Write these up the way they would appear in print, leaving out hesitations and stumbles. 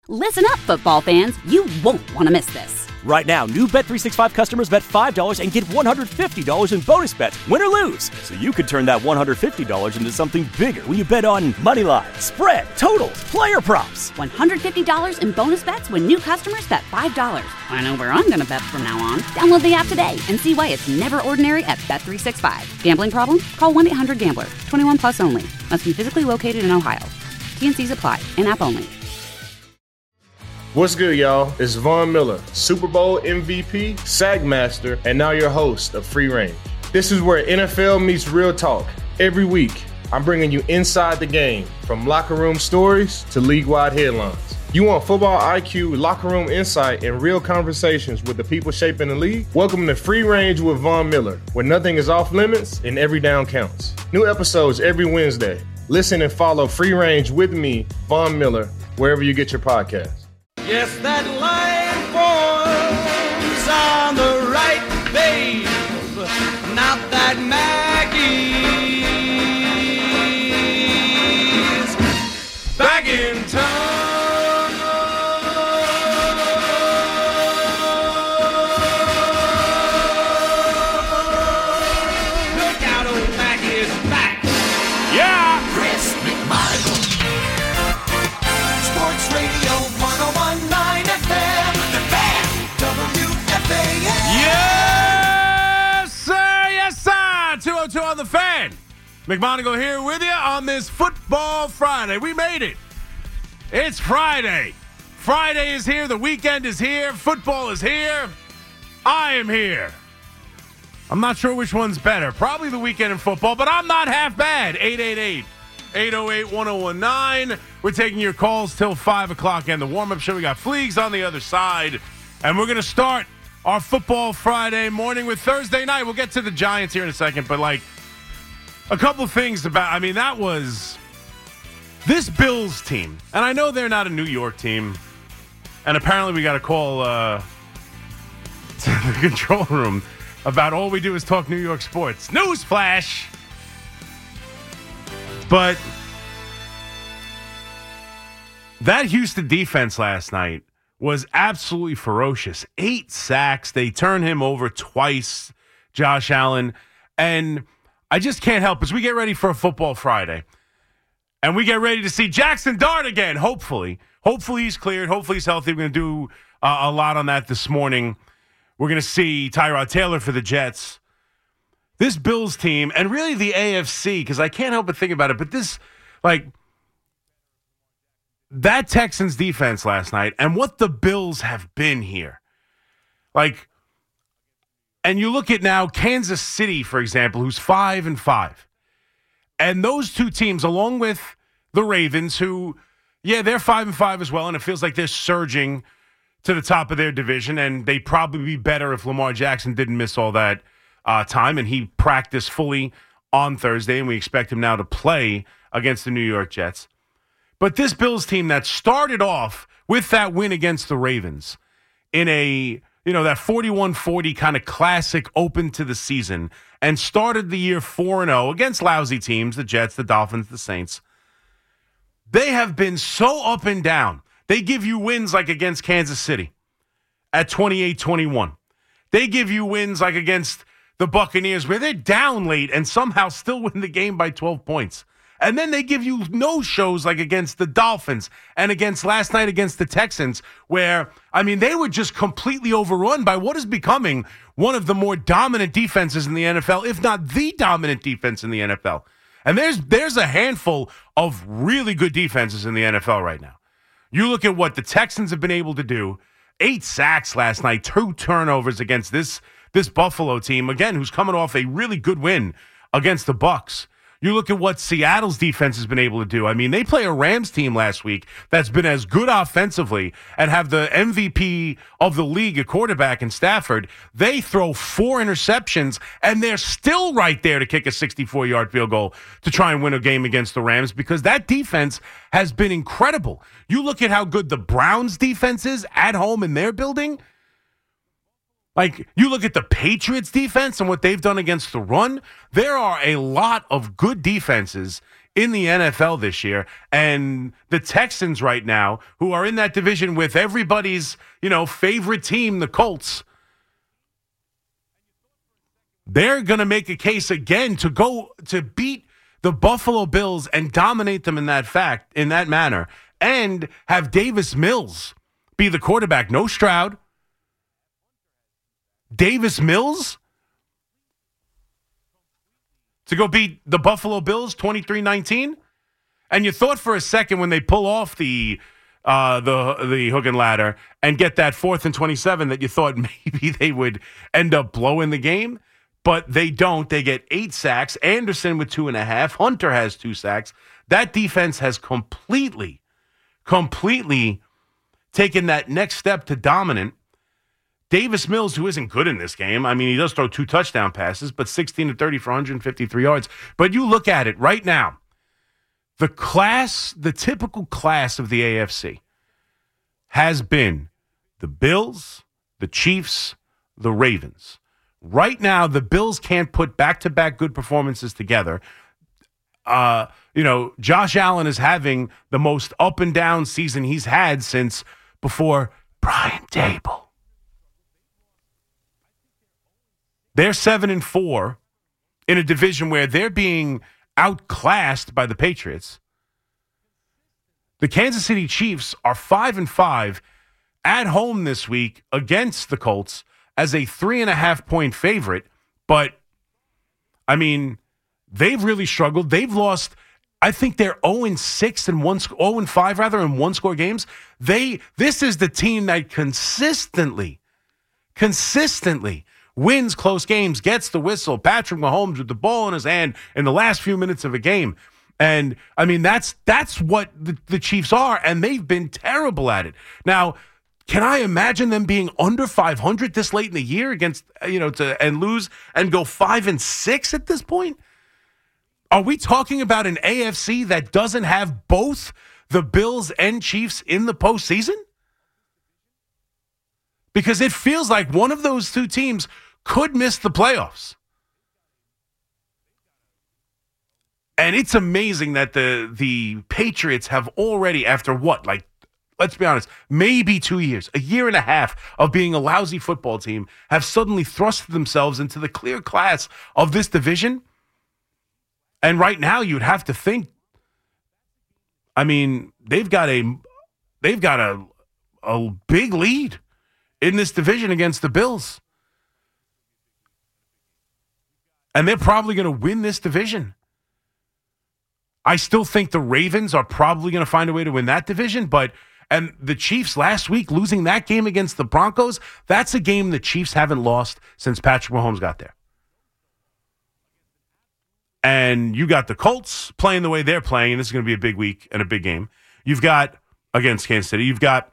Listen up, football fans. You won't want to miss this. Right now, new Bet365 customers bet $5 and get $150 in bonus bets, win or lose. So you could turn that $150 into something bigger when you bet on money line, spread, totals, player props. $150 in bonus bets when new customers bet $5. I know where I'm going to bet from now on. Download the app today and see why it's never ordinary at Bet365. Gambling problem? Call 1-800-GAMBLER. 21 plus only. Must be physically located in Ohio. T&Cs apply. In-app only. What's good, y'all? It's Von Miller, Super Bowl MVP, Sack Master, and now your host of Free Range. This is where NFL meets real talk. Every week, I'm bringing you inside the game, from locker room stories to league-wide headlines. You want football IQ, locker room insight, and real conversations with the people shaping the league? Welcome to Free Range with Von Miller, where nothing is off limits and every down counts. New episodes every Wednesday. Listen and follow Free Range with me, Von Miller, wherever you get your podcasts. Yes, that line forms on the right, babe. Not that Maggie's back in town. Look out, old Maggie's back. Yeah! Chris McMichael. Sports Radio 101.9 FM. The Fan. WFAN. Yes, sir. Yes, sir. 202 on The Fan. McMonagle here with you on this Football Friday. We made it. It's Friday. Friday is here. The weekend is here. Football is here. I am here. I'm not sure which one's better. Probably the weekend in football, but I'm not half bad. 888-808-1019. We're taking your calls till 5 o'clock and the warm-up show. We got Fleegs on the other side. And we're going to start our Football Friday morning with Thursday night. We'll get to the Giants here in a second, but like a couple things about, that was this Bills team. And I know they're not a New York team. And apparently we got a call to the control room about all we do is talk New York sports. Newsflash! But that Houston defense last night was absolutely ferocious. 8 sacks. They turned him over twice, Josh Allen. And I just can't help as we get ready for a Football Friday. And we get ready to see Jackson Dart again, hopefully. Hopefully he's cleared. Hopefully he's healthy. We're going to do a lot on that this morning. We're going to see Tyrod Taylor for the Jets. This Bills team, and really the AFC, because I can't help but think about it, but this, that Texans defense last night and what the Bills have been here. And you look at now Kansas City, for example, who's 5-5. And those two teams, along with the Ravens, who, they're 5-5 as well, and it feels like they're surging to the top of their division, and they'd probably be better if Lamar Jackson didn't miss all that time, and he practiced fully on Thursday, and we expect him now to play against the New York Jets. But this Bills team that started off with that win against the Ravens in a, that 41-40 kind of classic open to the season and started the year 4-0 against lousy teams, the Jets, the Dolphins, the Saints. They have been so up and down. They give you wins like against Kansas City at 28-21. They give you wins like against the Buccaneers where they're down late and somehow still win the game by 12 points. And then they give you no-shows like against the Dolphins and against last night against the Texans where, they were just completely overrun by what is becoming one of the more dominant defenses in the NFL, if not the dominant defense in the NFL. And there's a handful of really good defenses in the NFL right now. You look at what the Texans have been able to do. 8 sacks last night, 2 turnovers against this Buffalo team, again, who's coming off a really good win against the Bucs. You look at what Seattle's defense has been able to do. They play a Rams team last week that's been as good offensively and have the MVP of the league, a quarterback in Stafford. They throw 4 interceptions, and they're still right there to kick a 64-yard field goal to try and win a game against the Rams because that defense has been incredible. You look at how good the Browns defense is at home in their building. You look at the Patriots defense and what they've done against the run. There are a lot of good defenses in the NFL this year. And the Texans right now, who are in that division with everybody's, favorite team, the Colts, they're going to make a case again to go to beat the Buffalo Bills and dominate them in that manner, and have Davis Mills be the quarterback. No Stroud. Davis Mills to go beat the Buffalo Bills 23-19. And you thought for a second when they pull off the hook and ladder and get that 4th and 27 that you thought maybe they would end up blowing the game. But they don't. They get 8 sacks. Anderson with 2.5. Hunter has 2 sacks. That defense has completely taken that next step to dominant. Davis Mills, who isn't good in this game, I mean, he does throw 2 touchdown passes, but 16 to 30 for 153 yards. But you look at it right now, the typical class of the AFC has been the Bills, the Chiefs, the Ravens. Right now, the Bills can't put back-to-back good performances together. Josh Allen is having the most up and down season he's had since before Brian Dable. They're 7-4 in a division where they're being outclassed by the Patriots. The Kansas City Chiefs are 5-5 at home this week against the Colts as a 3.5-point favorite. But, I mean, they've really struggled. They've lost, I think they're 0-6 and 0-5 rather in one-score games. This is the team that consistently wins close games, gets the whistle. Patrick Mahomes with the ball in his hand in the last few minutes of a game. And, I mean, that's what the Chiefs are, and they've been terrible at it. Now, can I imagine them being under 500 this late in the year against, and lose and go 5-6 at this point? Are we talking about an AFC that doesn't have both the Bills and Chiefs in the postseason? Because it feels like one of those two teams could miss the playoffs. And it's amazing that the Patriots have already, after what, let's be honest, maybe 2 years, a year and a half of being a lousy football team, have suddenly thrust themselves into the clear class of this division. And right now, you'd have to think, I mean, they've got a big lead in this division against the Bills. And they're probably going to win this division. I still think the Ravens are probably going to find a way to win that division, and the Chiefs last week losing that game against the Broncos, that's a game the Chiefs haven't lost since Patrick Mahomes got there. And you got the Colts playing the way they're playing, and this is going to be a big week and a big game. You've got, against Kansas City, you've got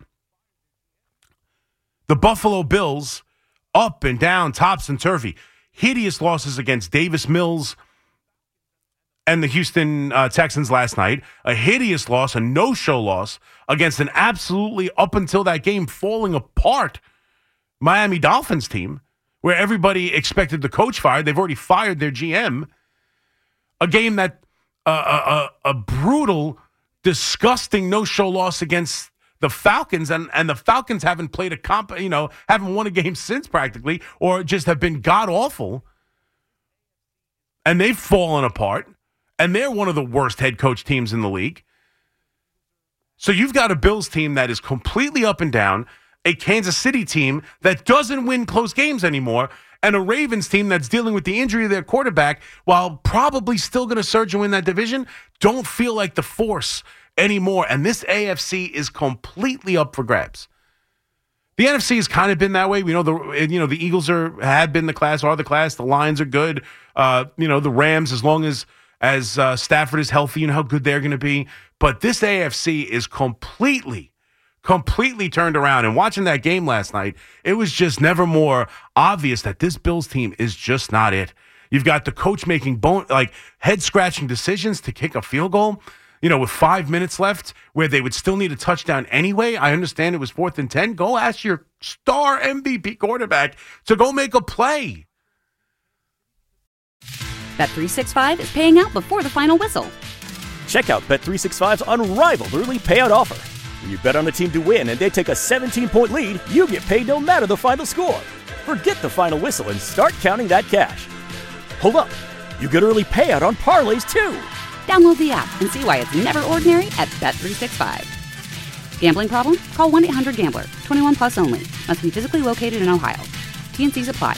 the Buffalo Bills up and down, topsy-turvy. Hideous losses against Davis Mills and the Houston Texans last night. A hideous loss, a no-show loss against an absolutely, up until that game, falling apart Miami Dolphins team, where everybody expected the coach fired. They've already fired their GM. A game that, a brutal, disgusting no-show loss against the Falcons, and the Falcons haven't played haven't won a game since practically, or just have been god-awful. And they've fallen apart. And they're one of the worst head coach teams in the league. So you've got a Bills team that is completely up and down, a Kansas City team that doesn't win close games anymore, and a Ravens team that's dealing with the injury of their quarterback, while probably still going to surge and win that division, don't feel like the force anymore. And this AFC is completely up for grabs. The NFC has kind of been that way. We know the Eagles have been the class, are the class. The Lions are good. The Rams, as long as Stafford is healthy, how good they're going to be. But this AFC is completely turned around. And watching that game last night, it was just never more obvious that this Bills team is just not it. You've got the coach making head-scratching decisions to kick a field goal, with 5 minutes left, where they would still need a touchdown anyway. I understand it was 4th and 10. Go ask your star MVP quarterback to go make a play. Bet365 is paying out before the final whistle. Check out Bet365's unrivaled early payout offer. When you bet on a team to win and they take a 17-point lead, you get paid no matter the final score. Forget the final whistle and start counting that cash. Hold up. You get early payout on parlays, too. Download the app and see why it's never ordinary at Bet365. Gambling problem? Call 1-800-GAMBLER. 21 plus only. Must be physically located in Ohio. T&Cs apply.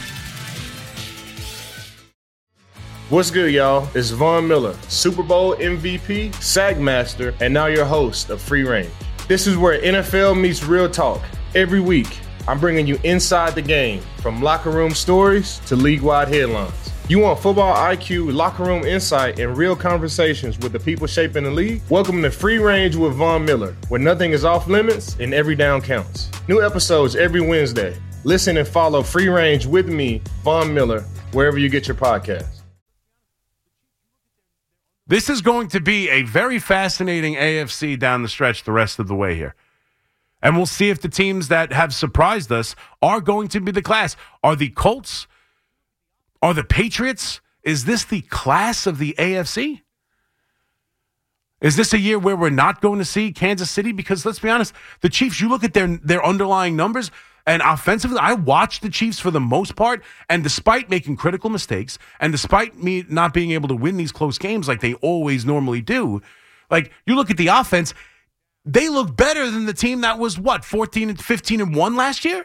What's good, y'all? It's Von Miller, Super Bowl MVP, Sagmaster, and now your host of Free Range. This is where NFL meets real talk. Every week, I'm bringing you inside the game, from locker room stories to league-wide headlines. You want football IQ, locker room insight, and real conversations with the people shaping the league? Welcome to Free Range with Von Miller, where nothing is off limits and every down counts. New episodes every Wednesday. Listen and follow Free Range with me, Von Miller, wherever you get your podcasts. This is going to be a very fascinating AFC down the stretch the rest of the way here. And we'll see if the teams that have surprised us are going to be the class. Are the Colts? Are the Patriots? Is this the class of the AFC? Is this a year where we're not going to see Kansas City? Because let's be honest, the Chiefs, you look at their underlying numbers, and offensively, I watched the Chiefs for the most part, and despite making critical mistakes, and despite me not being able to win these close games like they always normally do, like you look at the offense, they look better than the team that was, 15-1 last year?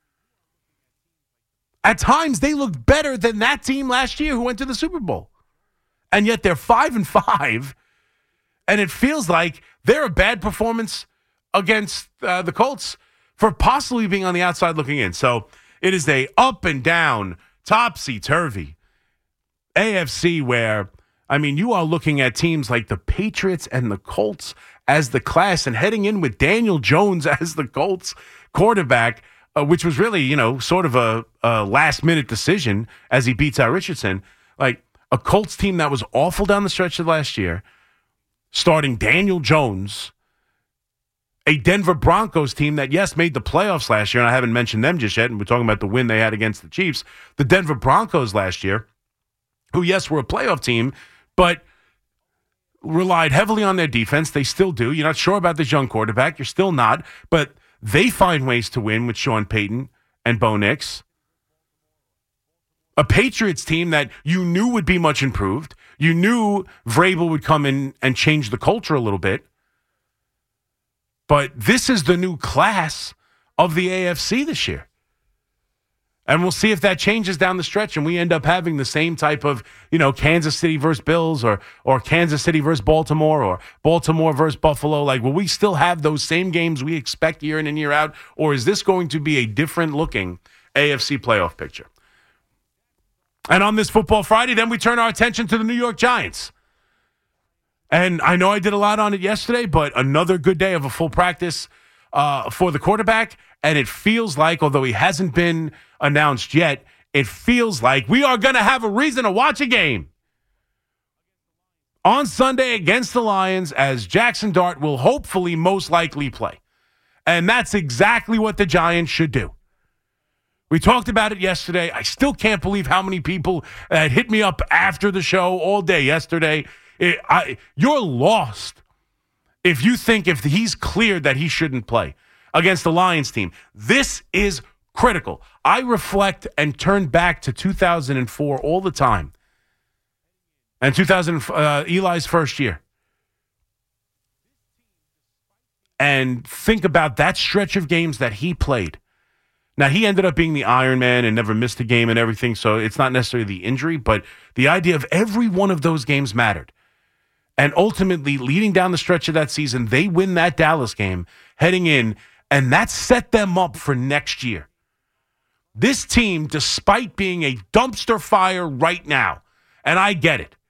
At times, they looked better than that team last year who went to the Super Bowl. And yet they're 5-5, and it feels like they're a bad performance against the Colts for possibly being on the outside looking in. So it is a up and down, topsy-turvy AFC where, I mean, you are looking at teams like the Patriots and the Colts as the class, and heading in with Daniel Jones as the Colts quarterback, which was really, sort of a last-minute decision as he beats out Richardson. Like a Colts team that was awful down the stretch of last year, starting Daniel Jones, a Denver Broncos team that, yes, made the playoffs last year, and I haven't mentioned them just yet, and we're talking about the win they had against the Chiefs. The Denver Broncos last year, who, yes, were a playoff team, but relied heavily on their defense. They still do. You're not sure about this young quarterback. You're still not. But they find ways to win with Sean Payton and Bo Nix. A Patriots team that you knew would be much improved. You knew Vrabel would come in and change the culture a little bit. But this is the new class of the AFC this year. And we'll see if that changes down the stretch and we end up having the same type of, Kansas City versus Bills or Kansas City versus Baltimore or Baltimore versus Buffalo. Like, will we still have those same games we expect year in and year out? Or is this going to be a different looking AFC playoff picture? And on this Football Friday, then we turn our attention to the New York Giants. And I know I did a lot on it yesterday, but another good day of a full practice for the quarterback. And it feels like, although he hasn't been announced yet, it feels like we are going to have a reason to watch a game on Sunday against the Lions, as Jackson Dart will hopefully most likely play. And that's exactly what the Giants should do. We talked about it yesterday. I still can't believe how many people hit me up after the show all day yesterday. You're lost if you think if he's cleared that he shouldn't play against the Lions team. This is critical. I reflect and turn back to 2004 all the time. And Eli's first year. And think about that stretch of games that he played. Now, he ended up being the Iron Man and never missed a game and everything, so it's not necessarily the injury, but the idea of every one of those games mattered. And ultimately, leading down the stretch of that season, they win that Dallas game heading in, and that set them up for next year. This team, despite being a dumpster fire right now, and I get it.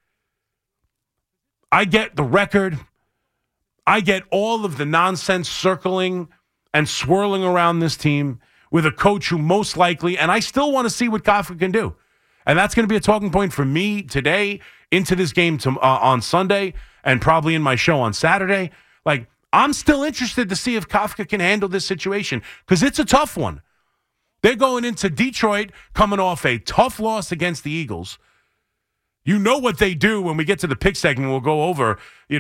I get the record. I get all of the nonsense circling and swirling around this team with a coach who most likely, and I still want to see what Kafka can do. And that's going to be a talking point for me today into this game on Sunday and probably in my show on Saturday. Like, I'm still interested to see if Kafka can handle this situation because it's a tough one. They're going into Detroit coming off a tough loss against the Eagles. You know what they do when we get to the pick segment. We'll go over,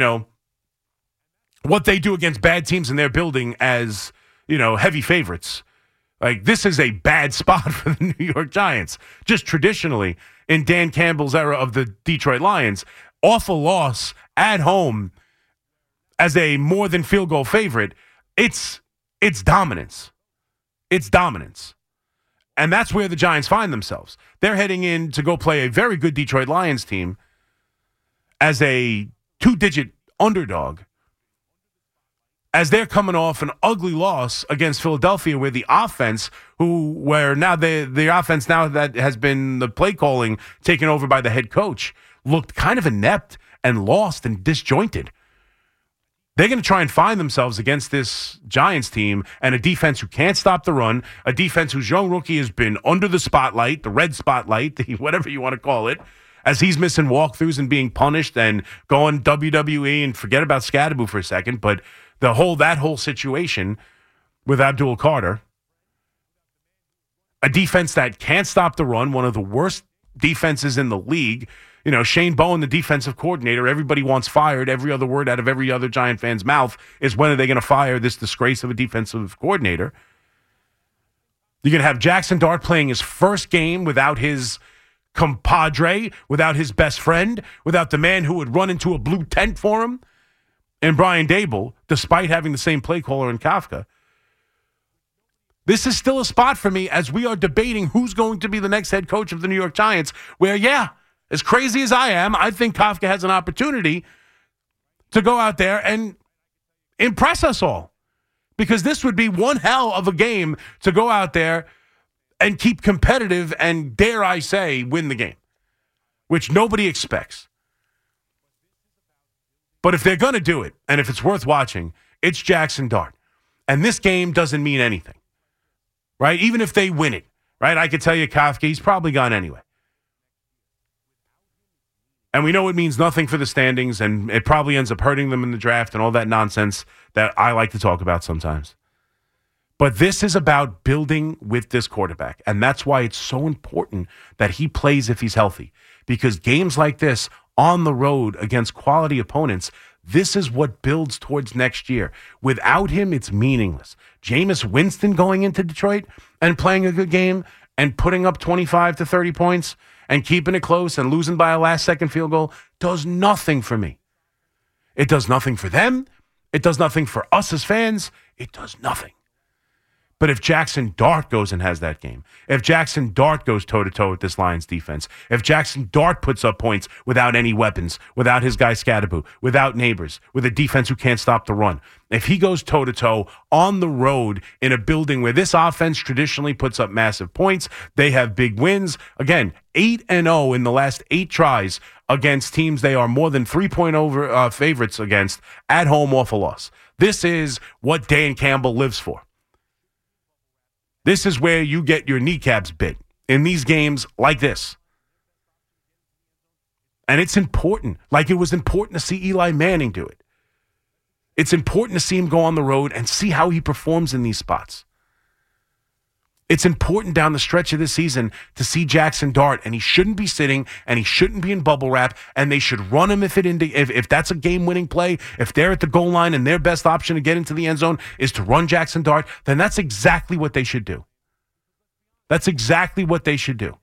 what they do against bad teams in their building as, heavy favorites. Like, this is a bad spot for the New York Giants. Just traditionally, in Dan Campbell's era of the Detroit Lions, awful loss at home as a more than field goal favorite. It's dominance. It's dominance. And that's where the Giants find themselves. They're heading in to go play a very good Detroit Lions team as a 2-digit underdog, as they're coming off an ugly loss against Philadelphia, where the offense, the offense now that has been the play calling taken over by the head coach, looked kind of inept and lost and disjointed. They're going to try and find themselves against this Giants team and a defense who can't stop the run, a defense whose young rookie has been under the spotlight, the red spotlight, whatever you want to call it, as he's missing walkthroughs and being punished and going WWE, and forget about Scadaboo for a second, but that whole situation with Abdul Carter, a defense that can't stop the run, one of the worst defenses in the league. Shane Bowen, the defensive coordinator, everybody wants fired. Every other word out of every other Giant fan's mouth is, when are they going to fire this disgrace of a defensive coordinator? You're going to have Jackson Dart playing his first game without his compadre, without his best friend, without the man who would run into a blue tent for him, and Brian Dable, despite having the same play caller in Kafka. This is still a spot for me as we are debating who's going to be the next head coach of the New York Giants, where, as crazy as I am, I think Kafka has an opportunity to go out there and impress us all. Because this would be one hell of a game to go out there and keep competitive and, dare I say, win the game, which nobody expects. But if they're going to do it, and if it's worth watching, it's Jackson Dart. And this game doesn't mean anything, right? Even if they win it, right? I could tell you Kafka, he's probably gone anyway. And we know it means nothing for the standings, and it probably ends up hurting them in the draft and all that nonsense that I like to talk about sometimes. But this is about building with this quarterback, and that's why it's so important that he plays if he's healthy. Because games like this on the road against quality opponents, this is what builds towards next year. Without him, it's meaningless. Jameis Winston going into Detroit and playing a good game and putting up 25 to 30 points and keeping it close and losing by a last-second field goal does nothing for me. It does nothing for them. It does nothing for us as fans. It does nothing. But if Jackson Dart goes and has that game, if Jackson Dart goes toe-to-toe with this Lions defense, if Jackson Dart puts up points without any weapons, without his guy Scadaboo, without Neighbors, with a defense who can't stop the run, if he goes toe-to-toe on the road in a building where this offense traditionally puts up massive points, they have big wins. Again, 8-0 in the last 8 tries against teams they are more than 3-point over favorites against at home off a loss. This is what Dan Campbell lives for. This is where you get your kneecaps bit, in these games like this. And it's important, like it was important to see Eli Manning do it. It's important to see him go on the road and see how he performs in these spots. It's important down the stretch of this season to see Jackson Dart, and he shouldn't be sitting, and he shouldn't be in bubble wrap, and they should run him if that's a game-winning play. If they're at the goal line and their best option to get into the end zone is to run Jackson Dart, then that's exactly what they should do. That's exactly what they should do.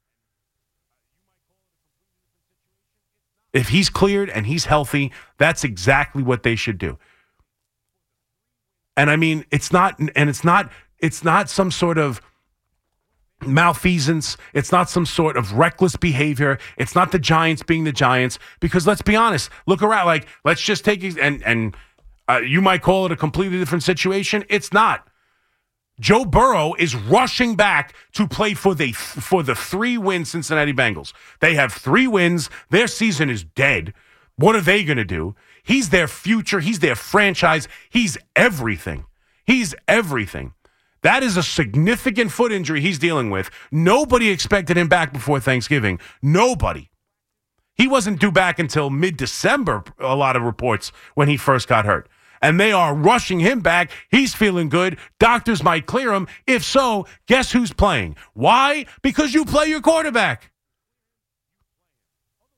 If he's cleared and he's healthy, that's exactly what they should do. And I mean, it's not some sort of malfeasance. It's not some sort of reckless behavior. It's not the Giants being the Giants. Because let's be honest, look around. Like, let's just take and you might call it a completely different situation. It's not. Joe Burrow is rushing back to play for the 3-win Cincinnati Bengals. They have 3 wins. Their season is dead. What are they going to do? He's their future. He's their franchise. He's everything. He's everything. That is a significant foot injury he's dealing with. Nobody expected him back before Thanksgiving. Nobody. He wasn't due back until mid-December, a lot of reports, when he first got hurt. And they are rushing him back. He's feeling good. Doctors might clear him. If so, guess who's playing? Why? Because you play your quarterback.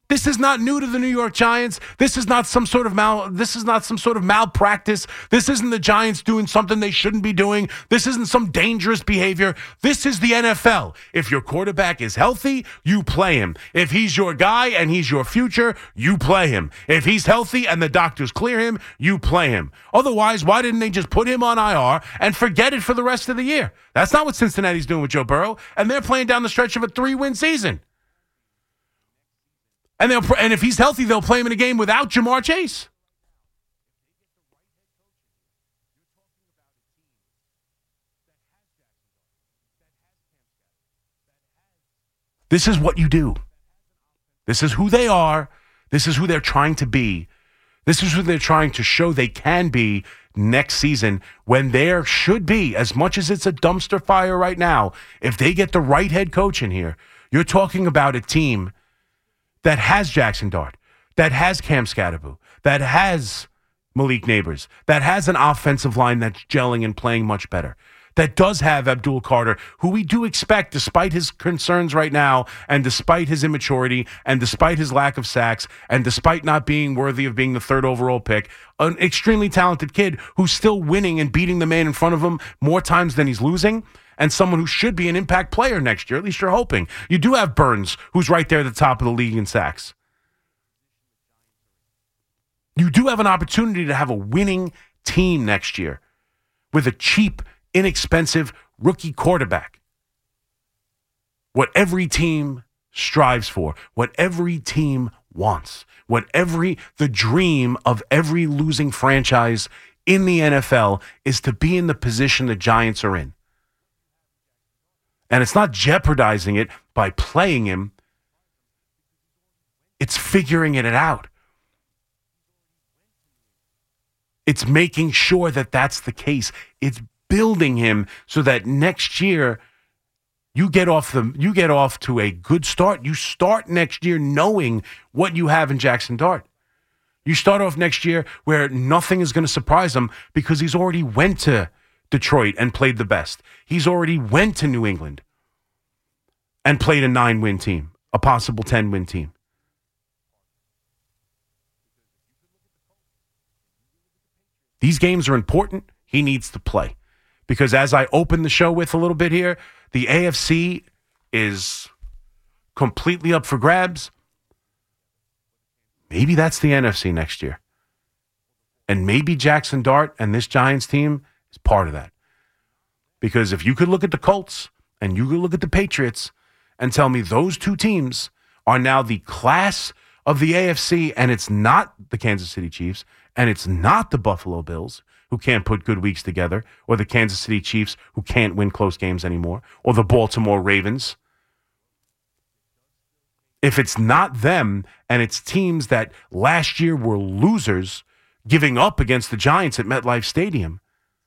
This is not new to the New York Giants. This is not some sort of malpractice. This isn't the Giants doing something they shouldn't be doing. This isn't some dangerous behavior. This is the NFL. If your quarterback is healthy, you play him. If he's your guy and he's your future, you play him. If he's healthy and the doctors clear him, you play him. Otherwise, why didn't they just put him on IR and forget it for the rest of the year? That's not what Cincinnati's doing with Joe Burrow, and they're playing down the stretch of a 3-win season. And if he's healthy, they'll play him in a game without Jamar Chase. This is what you do. This is who they are. This is who they're trying to be. This is who they're trying to show they can be next season, when there should be, as much as it's a dumpster fire right now, if they get the right head coach in here, you're talking about a team that has Jackson Dart, that has Cam Scatterbo, that has Malik Neighbors, that has an offensive line that's gelling and playing much better, that does have Abdul Carter, who we do expect, despite his concerns right now, and despite his immaturity, and despite his lack of sacks, and despite not being worthy of being the 3rd overall pick, an extremely talented kid who's still winning and beating the man in front of him more times than he's losing, and someone who should be an impact player next year. At least you're hoping. You do have Burns, who's right there at the top of the league in sacks. You do have an opportunity to have a winning team next year with a cheap, inexpensive rookie quarterback. What every team strives for, what every team wants, the dream of every losing franchise in the NFL is to be in the position the Giants are in. And it's not jeopardizing it by playing him. It's figuring it out. It's making sure that that's the case. It's building him so that next year you get off to a good start. You start next year knowing what you have in Jackson Dart. You start off next year where nothing is going to surprise him because he's already went to Detroit and played the best. He's already went to New England and played a 9-win team, a possible 10-win team. These games are important. He needs to play. Because as I opened the show with a little bit here, the AFC is completely up for grabs. Maybe that's the NFC next year. And maybe Jackson Dart and this Giants team is part of that. Because if you could look at the Colts and you could look at the Patriots and tell me those two teams are now the class of the AFC, and it's not the Kansas City Chiefs, and it's not the Buffalo Bills, who can't put good weeks together, or the Kansas City Chiefs, who can't win close games anymore, or the Baltimore Ravens. If it's not them, and it's teams that last year were losers giving up against the Giants at MetLife Stadium,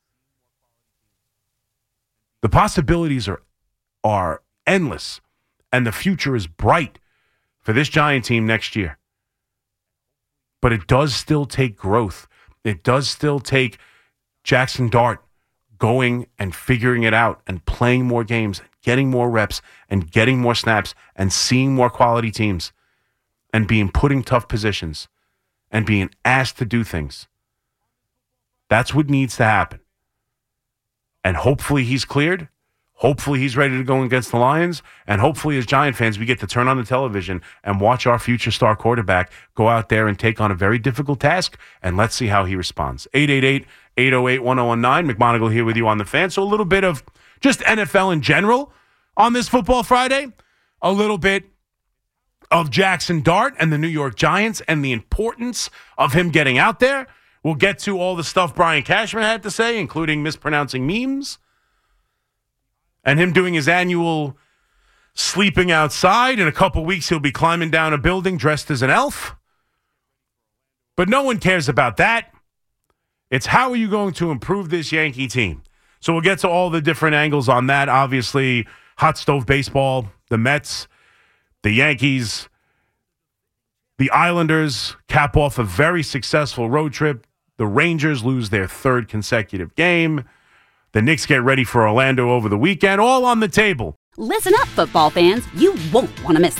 the possibilities are endless, and the future is bright for this Giant team next year. But it does still take growth. It does still take Jackson Dart going and figuring it out and playing more games, getting more reps and getting more snaps and seeing more quality teams and being put in tough positions and being asked to do things. That's what needs to happen. And hopefully he's cleared. Hopefully he's ready to go against the Lions. And hopefully as Giant fans, we get to turn on the television and watch our future star quarterback go out there and take on a very difficult task. And let's see how he responds. 888-808-1019. McMonagle here with you on The Fan. So a little bit of just NFL in general on this Football Friday. A little bit of Jackson Dart and the New York Giants and the importance of him getting out there. We'll get to all the stuff Brian Cashman had to say, including mispronouncing memes. And him doing his annual sleeping outside. In a couple weeks, he'll be climbing down a building dressed as an elf. But no one cares about that. It's how are you going to improve this Yankee team? So we'll get to all the different angles on that. Obviously, hot stove baseball, the Mets, the Yankees, the Islanders cap off a very successful road trip. The Rangers lose their third consecutive game. The Knicks get ready for Orlando over the weekend. All on the table. Listen up, football fans. You won't want to miss this.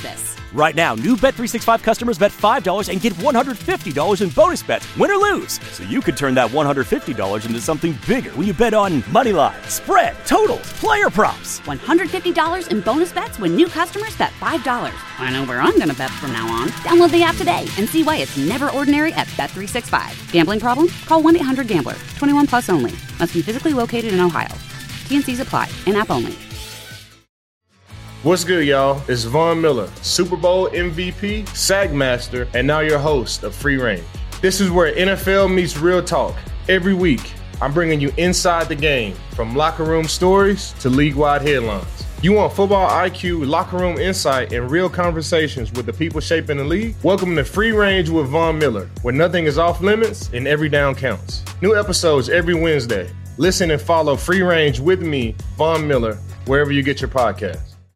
Right now, new Bet365 customers bet $5 and get $150 in bonus bets, win or lose. So you could turn that $150 into something bigger when you bet on moneyline, spread, totals, player props. $150 in bonus bets when new customers bet $5. I know where I'm going to bet from now on. Download the app today and see why it's never ordinary at Bet365. Gambling problem? Call 1-800-GAMBLER. 21 plus only. Must be physically located in Ohio. T&Cs apply. In-app only. What's good, y'all? It's Von Miller, Super Bowl MVP, Sagmaster, and now your host of Free Range. This is where NFL meets real talk. Every week, I'm bringing you inside the game, from locker room stories to league-wide headlines. You want football IQ, locker room insight, and real conversations with the people shaping the league? Welcome to Free Range with Von Miller, where nothing is off limits and every down counts. New episodes every Wednesday. Listen and follow Free Range with me, Von Miller, wherever you get your podcasts.